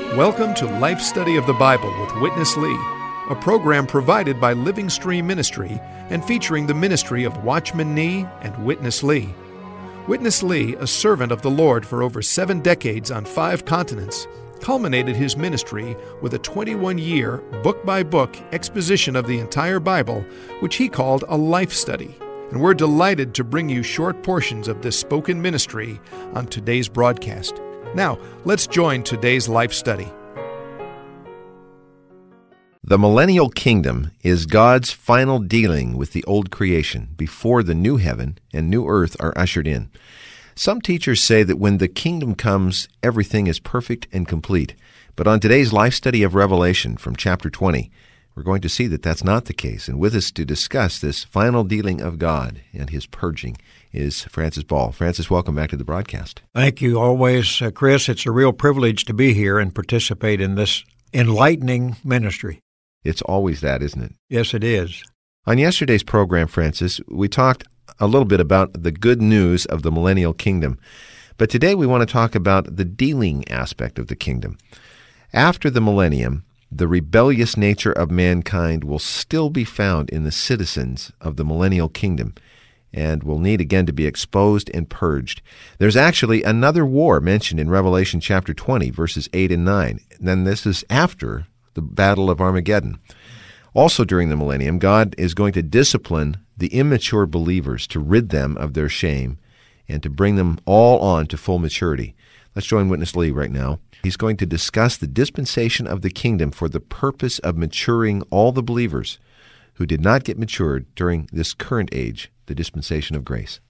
Welcome to Life Study of the Bible with Witness Lee, a program provided by Living Stream Ministry and featuring the ministry of Watchman Nee and Witness Lee. Witness Lee, a servant of the Lord for over 7 decades on 5 continents, culminated his ministry with a 21-year, book-by-book exposition of the entire Bible, which he called a life study. And we're delighted to bring you short portions of this spoken ministry on today's broadcast. Now, let's join today's life study. The millennial kingdom is God's final dealing with the old creation before the new heaven and new earth are ushered in. Some teachers say that when the kingdom comes, everything is perfect and complete. But on today's life study of Revelation from chapter 20, we're going to see that that's not the case. And with us to discuss this final dealing of God and his purging is Francis Ball. Francis, welcome back to the broadcast. Thank you always, Chris. It's a real privilege to be here and participate in this enlightening ministry. It's always that, isn't it? Yes, it is. On yesterday's program, Francis, we talked a little bit about the good news of the millennial kingdom. But today we want to talk about the dealing aspect of the kingdom. After the millennium, the rebellious nature of mankind will still be found in the citizens of the millennial kingdom and will need again to be exposed and purged. There's actually another war mentioned in Revelation chapter 20, verses 8 and 9. And then this is after the Battle of Armageddon. Also during the millennium, God is going to discipline the immature believers to rid them of their shame and to bring them all on to full maturity. Let's join Witness Lee right now. He's going to discuss the dispensation of the kingdom for the purpose of maturing all the believers who did not get matured during this current age, the dispensation of grace.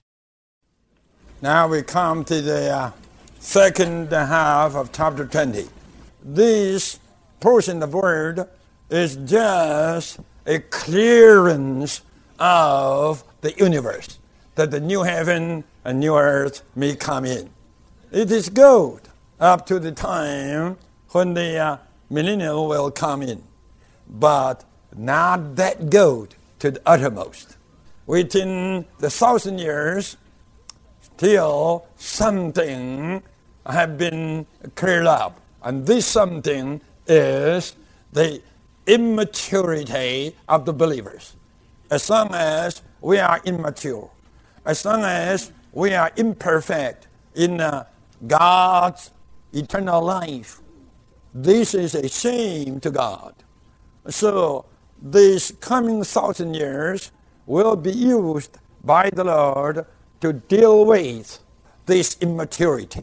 Now we come to the second half of chapter 20. This portion of word is just a clearance of the universe, that the new heaven and new earth may come in. It is good up to the time when the millennium will come in, but not that good to the uttermost. Within the 1,000 years, still something have been cleared up, and this something is the immaturity of the believers. As long as we are immature, as long as we are imperfect in God's eternal life, this is a shame to God. So this coming 1,000 years will be used by the Lord to deal with this immaturity.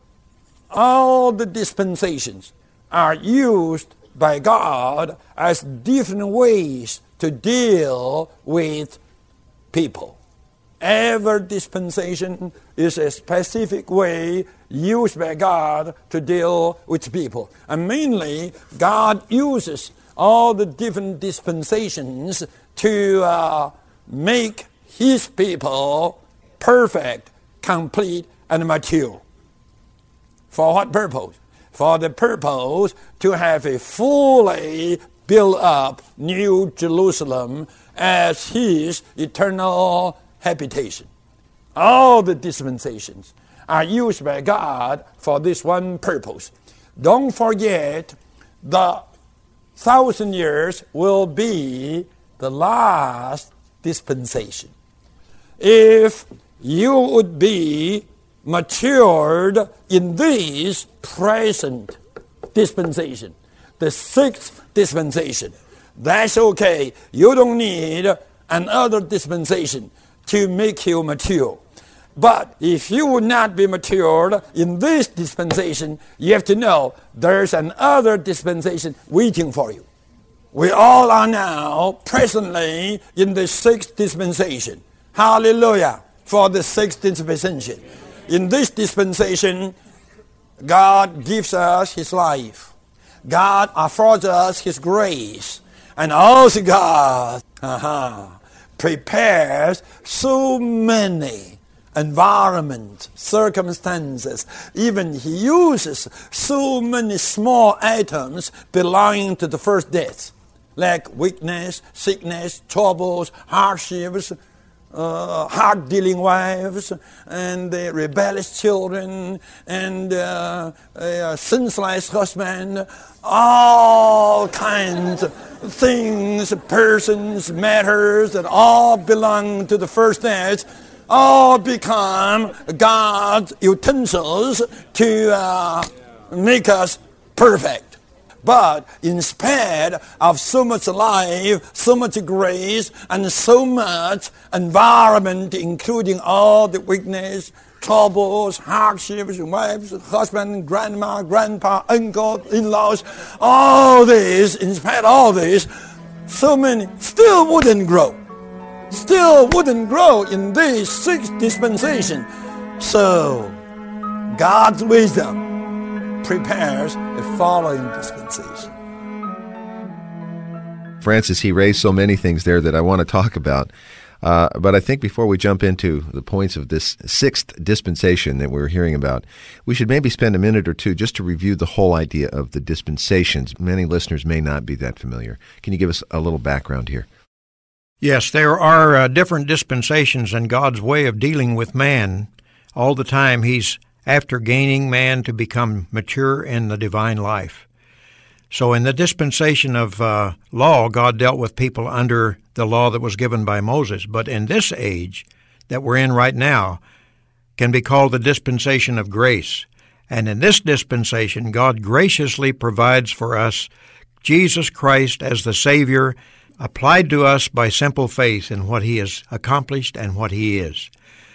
All the dispensations are used by God as different ways to deal with people. Every dispensation is a specific way used by God to deal with people. And mainly, God uses all the different dispensations to make his people perfect, complete, and mature. For what purpose? For the purpose to have a fully built up New Jerusalem as his eternal habitation. All the dispensations are used by God for this one purpose. Don't forget, the 1,000 years will be the last dispensation. If you would be matured in this present dispensation, the 6th dispensation, that's okay. You don't need another dispensation to make you mature. But if you would not be matured in this dispensation, you have to know there's another dispensation waiting for you. We all are now presently in the 6th dispensation. Hallelujah for the 6th dispensation. In this dispensation, God gives us his life. God affords us his grace. And also God prepares so many environment, circumstances. Even he uses so many small items belonging to the first death, like weakness, sickness, troubles, hardships, hard-dealing wives, and the rebellious children, and senseless husband, all kinds of things, persons, matters that all belong to the first stage, all become God's utensils to make us perfect. But in spite of so much life, so much grace, and so much environment, including all the weakness, troubles, hardships, wives, husband, grandma, grandpa, uncle, in-laws, all this, in spite of all this, so many still wouldn't grow. Still wouldn't grow in this sixth dispensation. So, God's wisdom prepares the following dispensation. Francis, he raised so many things there that I want to talk about. But I think before we jump into the points of this sixth dispensation that we're hearing about, we should maybe spend a minute or two just to review the whole idea of the dispensations. Many listeners may not be that familiar. Can you give us a little background here? Yes, there are different dispensations in God's way of dealing with man. All the time He's after gaining man to become mature in the divine life. So in the dispensation of law, God dealt with people under the law that was given by Moses. But in this age that we're in right now can be called the dispensation of grace. And in this dispensation, God graciously provides for us Jesus Christ as the Savior, applied to us by simple faith in what He has accomplished and what He is.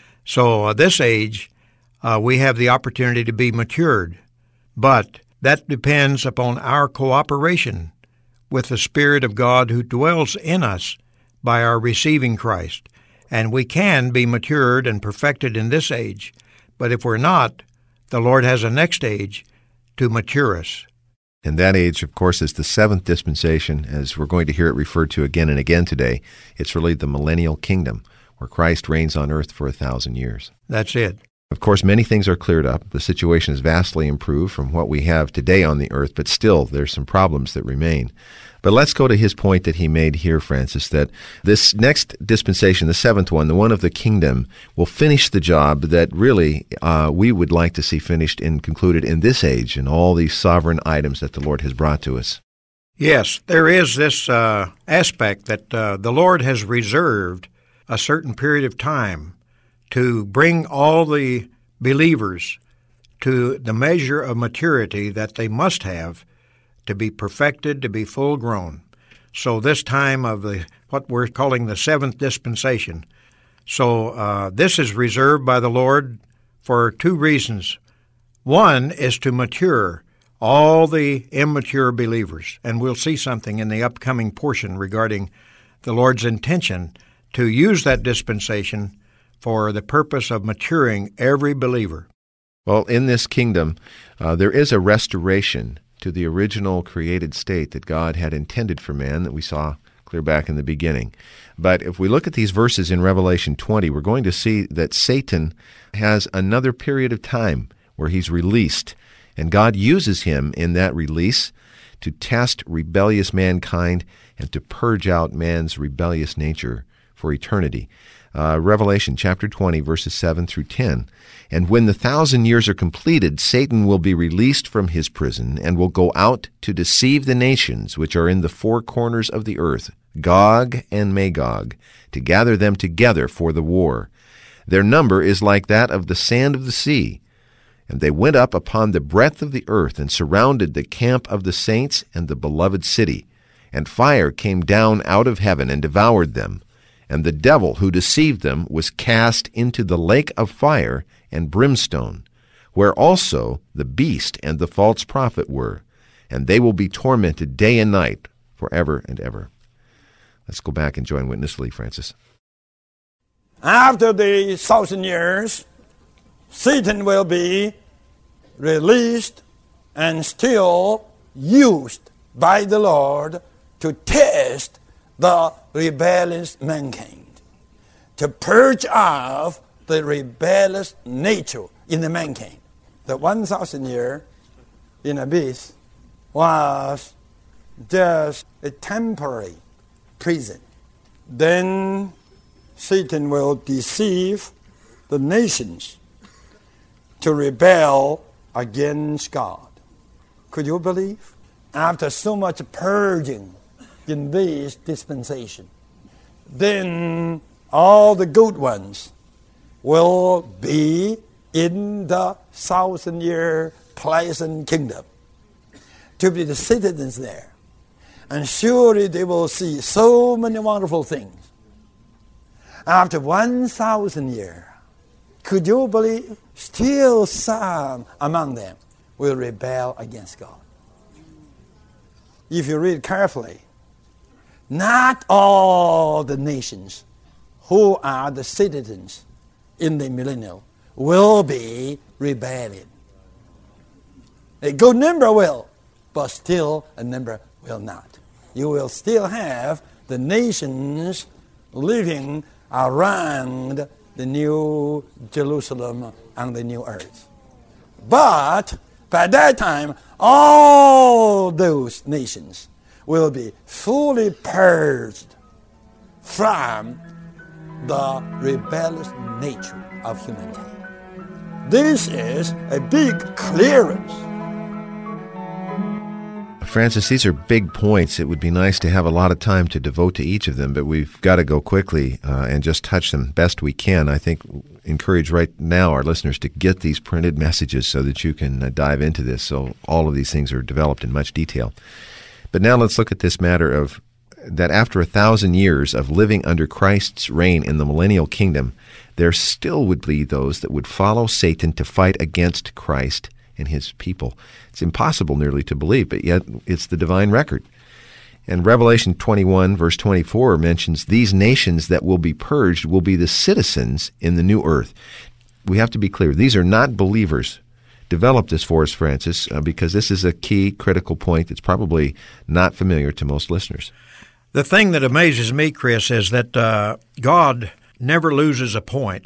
So this age, we have the opportunity to be matured, but that depends upon our cooperation with the Spirit of God who dwells in us by our receiving Christ. And we can be matured and perfected in this age, but if we're not, the Lord has a next age to mature us. And that age, of course, is the seventh dispensation, as we're going to hear it referred to again and again today. It's really the millennial kingdom, where Christ reigns on earth for 1,000 years. That's it. Of course, many things are cleared up. The situation is vastly improved from what we have today on the earth, but still there's some problems that remain. But let's go to his point that he made here, Francis, that this next dispensation, the seventh one, the one of the kingdom, will finish the job that really we would like to see finished and concluded in this age and all these sovereign items that the Lord has brought to us. Yes, there is this aspect that the Lord has reserved a certain period of time to bring all the believers to the measure of maturity that they must have to be perfected, to be full grown. So this time of what we're calling the seventh dispensation. So this is reserved by the Lord for two reasons. One is to mature all the immature believers, and we'll see something in the upcoming portion regarding the Lord's intention to use that dispensation for the purpose of maturing every believer. Well, in this kingdom, there is a restoration to the original created state that God had intended for man that we saw clear back in the beginning. But if we look at these verses in Revelation 20, we're going to see that Satan has another period of time where he's released, and God uses him in that release to test rebellious mankind and to purge out man's rebellious nature for eternity. Revelation chapter 20, verses 7 through 10. And when the 1,000 years are completed, Satan will be released from his prison and will go out to deceive the nations which are in the four corners of the earth, Gog and Magog, to gather them together for the war. Their number is like that of the sand of the sea. And they went up upon the breadth of the earth and surrounded the camp of the saints and the beloved city. And fire came down out of heaven and devoured them. And the devil who deceived them was cast into the lake of fire and brimstone, where also the beast and the false prophet were, and they will be tormented day and night forever and ever. Let's go back and join Witness Lee, Francis. After the 1,000 years, Satan will be released and still used by the Lord to test the rebellious mankind, to purge off the rebellious nature in the mankind. The 1,000 year in abyss was just a temporary prison. Then Satan will deceive the nations to rebel against God. Could you believe? After so much purging in this dispensation, then all the good ones will be in the 1,000-year pleasant kingdom, to be the citizens there. And surely they will see so many wonderful things. After 1,000 years, could you believe, still some among them will rebel against God. If you read carefully, not all the nations who are the citizens in the millennium will be rebelling. A good number will, but still a number will not. You will still have the nations living around the new Jerusalem and the new earth. But by that time, all those nations will be fully purged from the rebellious nature of humanity. This is a big clearance. Francis, these are big points. It would be nice to have a lot of time to devote to each of them, but we've got to go quickly and just touch them best we can. I think encourage right now our listeners to get these printed messages so that you can dive into this, so all of these things are developed in much detail. But now let's look at this matter of that after 1,000 years of living under Christ's reign in the millennial kingdom, there still would be those that would follow Satan to fight against Christ and his people. It's impossible nearly to believe, but yet it's the divine record. And Revelation 21, verse 24 mentions these nations that will be purged will be the citizens in the new earth. We have to be clear. These are not believers. Develop this for us, Francis, because this is a key, critical point that's probably not familiar to most listeners. The thing that amazes me, Chris, is that God never loses a point,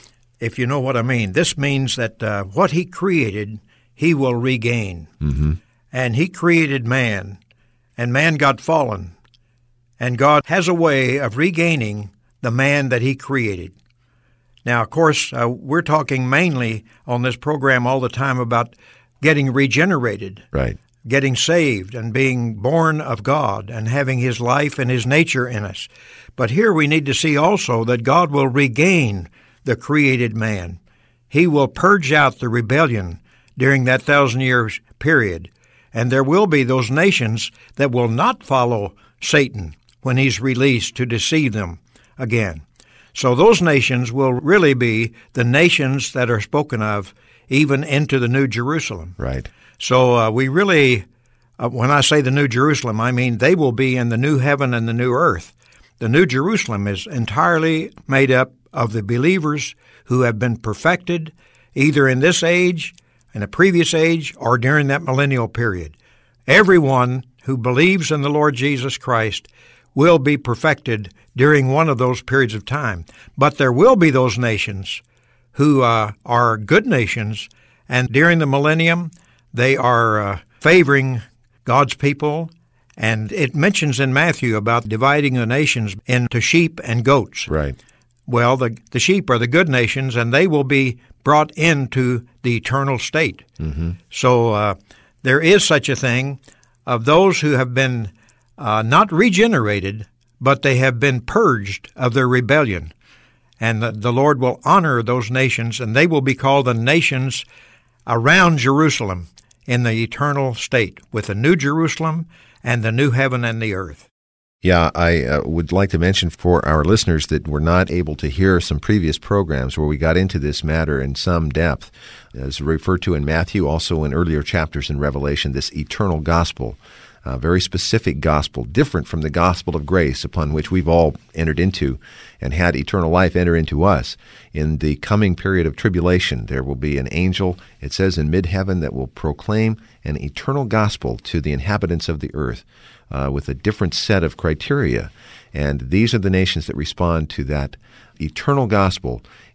if you know what I mean. This means that what he created, he will regain. Mm-hmm. And he created man, and man got fallen. And God has a way of regaining the man that he created. Now, of course, we're talking mainly on this program all the time about getting regenerated. Right. Getting saved and being born of God and having his life and his nature in us. But here we need to see also that God will regain the created man. He will purge out the rebellion during that 1,000-year period. And there will be those nations that will not follow Satan when he's released to deceive them again. So those nations will really be the nations that are spoken of even into the New Jerusalem. Right. So we really, when I say the New Jerusalem, I mean they will be in the new heaven and the new earth. The New Jerusalem is entirely made up of the believers who have been perfected either in this age, in a previous age, or during that millennial period. Everyone who believes in the Lord Jesus Christ will be perfected during one of those periods of time. But there will be those nations who are good nations, and during the millennium, they are favoring God's people, and it mentions in Matthew about dividing the nations into sheep and goats. Right. Well, the sheep are the good nations, and they will be brought into the eternal state. Mm-hmm. So there is such a thing of those who have been not regenerated, but they have been purged of their rebellion. And the Lord will honor those nations, and they will be called the nations around Jerusalem in the eternal state, with the New Jerusalem and the new heaven and the earth. Yeah, I would like to mention for our listeners that were not able to hear some previous programs where we got into this matter in some depth, as referred to in Matthew, also in earlier chapters in Revelation, this eternal gospel, a very specific gospel, different from the gospel of grace upon which we've all entered into and had eternal life enter into us. In the coming period of tribulation, there will be an angel, it says in mid-heaven, that will proclaim an eternal gospel to the inhabitants of the earth with a different set of criteria. And these are the nations that respond to that eternal gospel.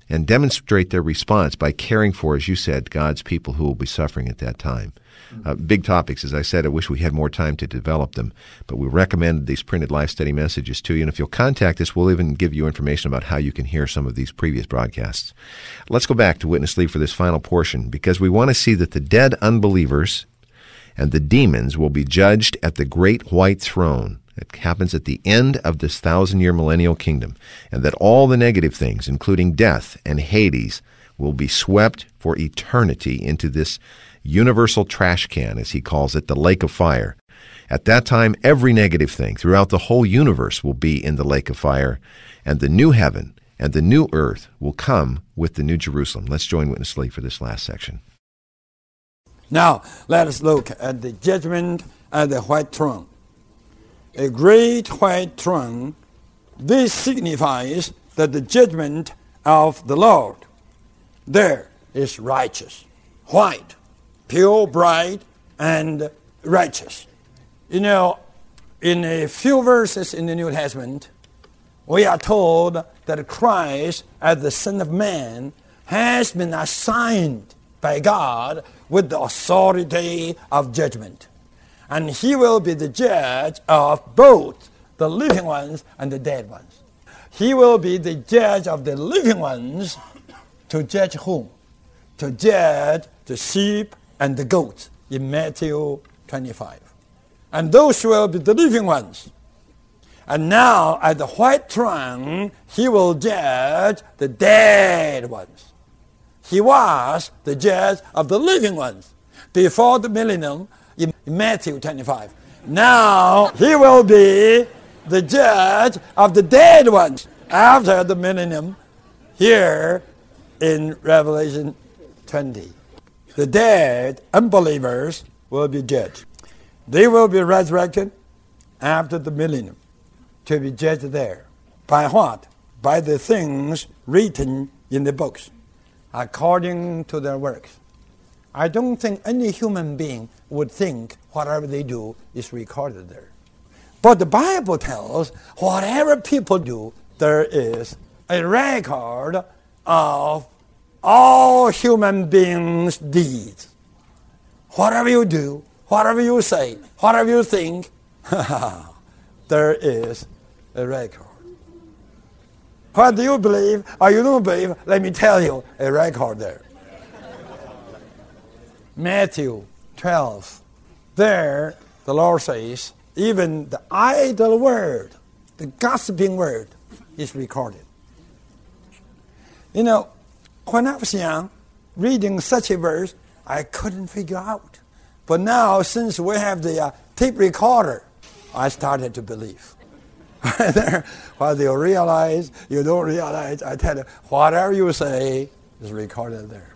and demonstrate their response by caring for, as you said, God's people who will be suffering at that time. Big topics. As I said, I wish we had more time to develop them, but we recommended these printed life study messages to you, and if you'll contact us, we'll even give you information about how you can hear some of these previous broadcasts. Let's go back to Witness Lee for this final portion, because we want to see that the dead unbelievers and the demons will be judged at the great white throne. It happens at the end of this 1,000-year millennial kingdom, and that all the negative things, including death and Hades, will be swept for eternity into this universal trash can, as he calls it, the lake of fire. At that time, every negative thing throughout the whole universe will be in the lake of fire, and the new heaven and the new earth will come with the new Jerusalem. Let's join Witness Lee for this last section. Now, let us look at the judgment at the white throne. A great white throne, this signifies that the judgment of the Lord there is righteous, white, pure, bright, and righteous. You know, in a few verses in the New Testament, we are told that Christ, as the Son of Man, has been assigned by God with the authority of judgment. And he will be the judge of both the living ones and the dead ones. He will be the judge of the living ones to judge whom? To judge the sheep and the goats in Matthew 25. And those will be the living ones. And now at the white throne, he will judge the dead ones. He was the judge of the living ones before the millennium in Matthew 25. Now he will be the judge of the dead ones after the millennium here in Revelation 20. The dead unbelievers will be judged. They will be resurrected after the millennium to be judged there. By what? By the things written in the books, according to their works. I don't think any human being would think whatever they do is recorded there. But the Bible tells whatever people do, there is a record of all human beings' deeds. Whatever you do, whatever you say, whatever you think, there is a record. What do you believe or you don't believe? Let me tell you, a record there. Matthew 12. There, the Lord says, even the idle word, the gossiping word, is recorded. You know, when I was young, reading such a verse, I couldn't figure out. But now, since we have the tape recorder, I started to believe. Whether you realize, you don't realize, I tell you, whatever you say is recorded there.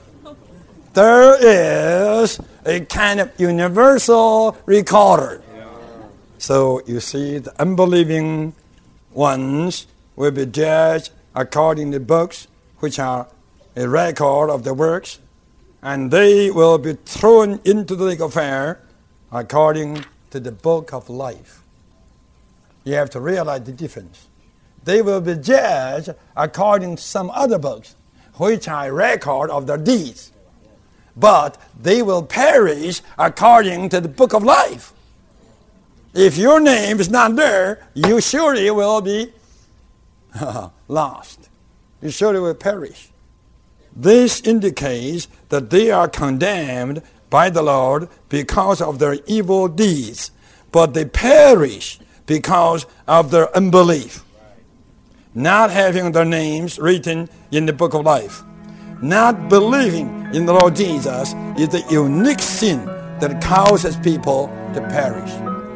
There is a kind of universal recorder. So you see, the unbelieving ones will be judged according to books, which are a record of the works, and they will be thrown into the lake of fire according to the book of life. You have to realize the difference. They will be judged according to some other books, which are a record of their deeds. But they will perish according to the book of life. If your name is not there, you surely will be lost. You surely will perish. This indicates that they are condemned by the Lord because of their evil deeds, but they perish because of their unbelief, not having their names written in the book of life. Not believing in the Lord Jesus is the unique sin that causes people to perish.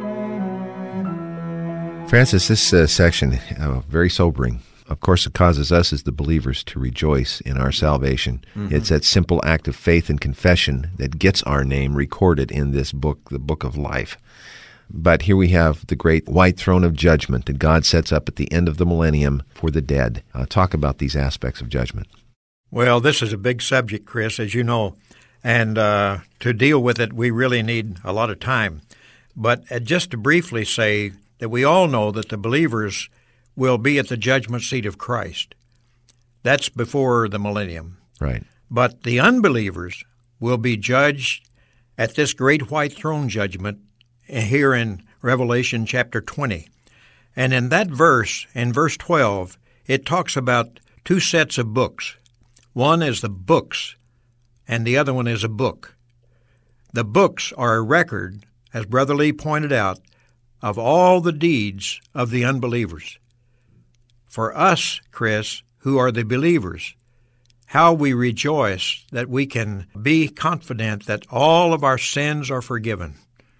Francis, this section, very sobering. Of course, it causes us as the believers to rejoice in our salvation. Mm-hmm. It's that simple act of faith and confession that gets our name recorded in this book, the book of life. But here we have the great white throne of judgment that God sets up at the end of the millennium for the dead. Talk about these aspects of judgment. Well, this is a big subject, Chris, as you know, and to deal with it, we really need a lot of time. But just to briefly say that we all know that the believers will be at the judgment seat of Christ. That's before the millennium. Right. But the unbelievers will be judged at this great white throne judgment here in Revelation chapter 20. And in that verse, in verse 12, it talks about two sets of books. One is the books, and the other one is a book. The books are a record, as Brother Lee pointed out, of all the deeds of the unbelievers. For us, Chris, who are the believers, how we rejoice that we can be confident that all of our sins are forgiven.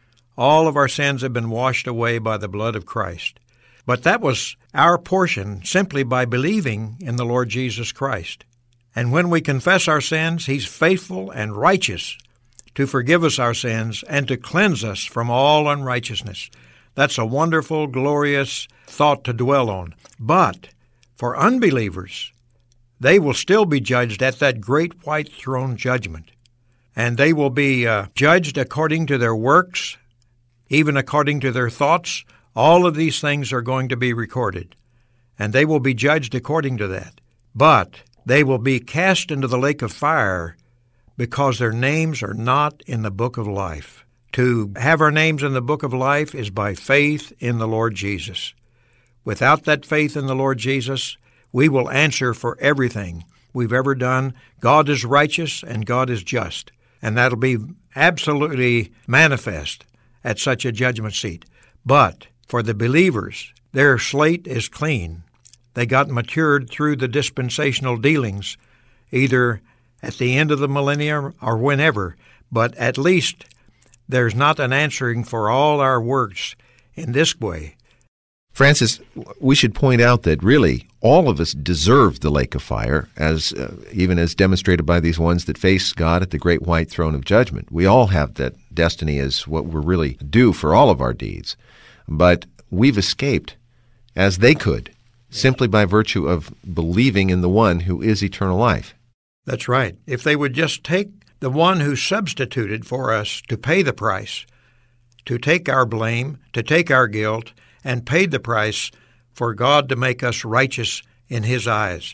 All of our sins have been washed away by the blood of Christ. But that was our portion simply by believing in the Lord Jesus Christ. And when we confess our sins, He's faithful and righteous to forgive us our sins and to cleanse us from all unrighteousness. That's a wonderful, glorious thought to dwell on. But for unbelievers, they will still be judged at that great white throne judgment. And they will be judged according to their works, even according to their thoughts. All of these things are going to be recorded, and they will be judged according to that. But they will be cast into the lake of fire because their names are not in the book of life. To have our names in the book of life is by faith in the Lord Jesus. Without that faith in the Lord Jesus, we will answer for everything we've ever done. God is righteous and God is just, and that'll be absolutely manifest at such a judgment seat. But for the believers, their slate is clean. They got matured through the dispensational dealings, either at the end of the millennium or whenever, but at least there's not an answering for all our works in this way. Francis, we should point out that really all of us deserve the lake of fire, as even as demonstrated by these ones that face God at the great white throne of judgment. We all have that destiny as what we're really due for all of our deeds. But we've escaped, as they could, simply by virtue of believing in the one who is eternal life. That's right. If they would just take the one who substituted for us to pay the price, to take our blame, to take our guilt, and paid the price for God to make us righteous in His eyes.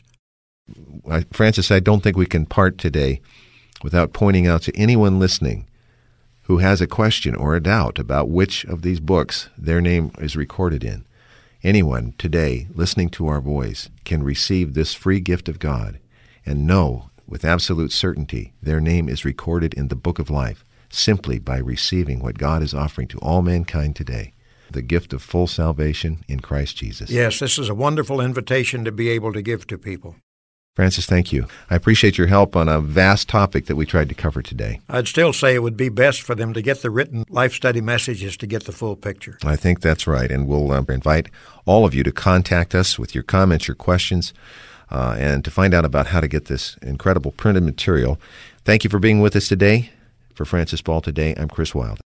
Francis, I don't think we can part today without pointing out to anyone listening who has a question or a doubt about which of these books their name is recorded in. Anyone today listening to our voice can receive this free gift of God and know with absolute certainty their name is recorded in the book of life simply by receiving what God is offering to all mankind today, the gift of full salvation in Christ Jesus. Yes, this is a wonderful invitation to be able to give to people. Francis, thank you. I appreciate your help on a vast topic that we tried to cover today. I'd still say it would be best for them to get the written life study messages to get the full picture. I think that's right, and we'll invite all of you to contact us with your comments, your questions, and to find out about how to get this incredible printed material. Thank you for being with us today. For Francis Ball Today, I'm Chris Wilde.